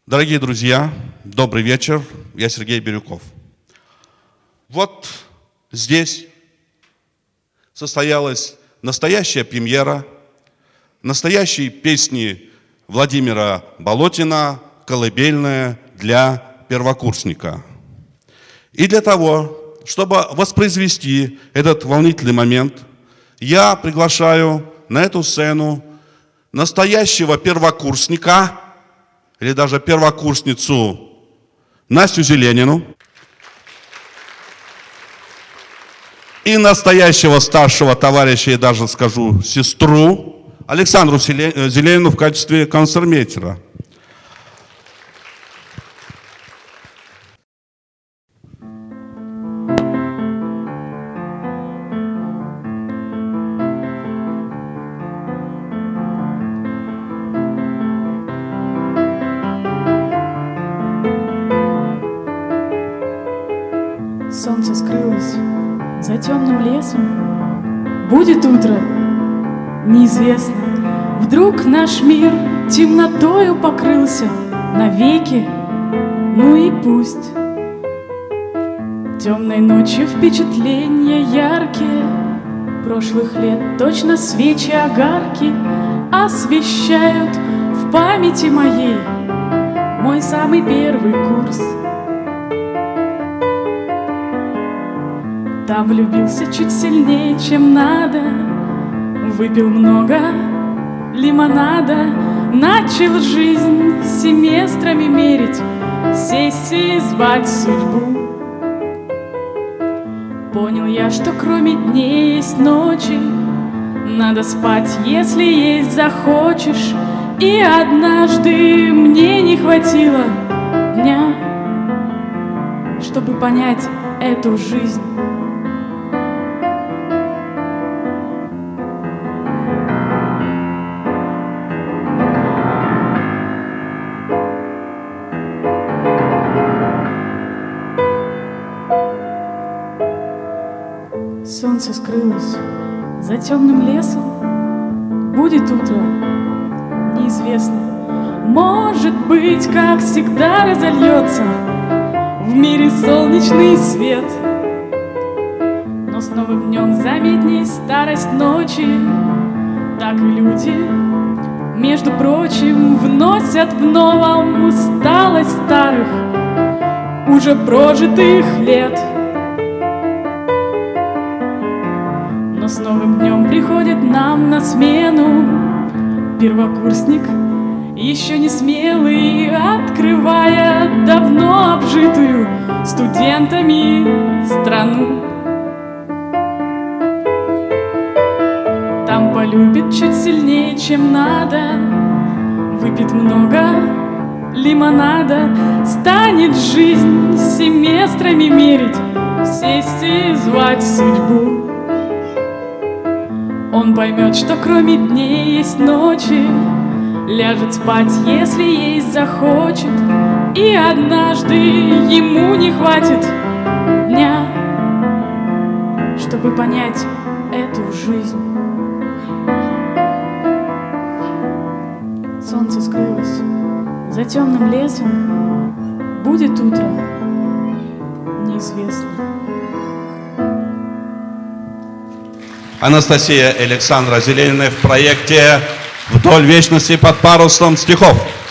Дорогие друзья, добрый вечер. Я Сергей Бирюков. Вот здесь состоялась настоящая премьера настоящей песни Владимира Болотина «Колыбельная для первокурсника». И для того, чтобы воспроизвести этот волнительный момент, я приглашаю на эту сцену настоящего первокурсника или даже первокурсницу Настю Зеленину и настоящего старшего товарища, я даже скажу, сестру Александру Зеленину в качестве концертмейстера. Солнце скрылось за темным лесом. Будет утро, неизвестно. Вдруг наш мир темнотою покрылся навеки. Ну и пусть. Темной ночью впечатления яркие прошлых лет, точно свечи огарки, освещают в памяти моей мой самый первый курс. Там влюбился чуть сильнее, чем надо, выпил много лимонада, начал жизнь семестрами мерить, сессии звать судьбу. Понял я, что кроме дней есть ночи, надо спать, если есть захочешь. И однажды мне не хватило дня, чтобы понять эту жизнь. Солнце скрылось за темным лесом. Будет утро, неизвестно. Может быть, как всегда, разольется в мире солнечный свет. Но с новым днем заметней старость ночи. Так и люди, между прочим, вносят в новом усталость старых, уже прожитых лет. Но с новым днем приходит нам на смену первокурсник, еще не смелый, открывая давно обжитую студентами страну. Там полюбит чуть сильнее, чем надо, выпьет много лимонада, станет жизнь семестрами мерить, сессии звать судьбу. Он поймет, что кроме дней есть ночи, ляжет спать, если есть захочет. И однажды ему не хватит дня, чтобы понять эту жизнь. Солнце скрылось за темным лесом. Будет утро, неизвестно. Анастасия и Александра Зеленины в проекте «Вдоль вечности под парусом стихов».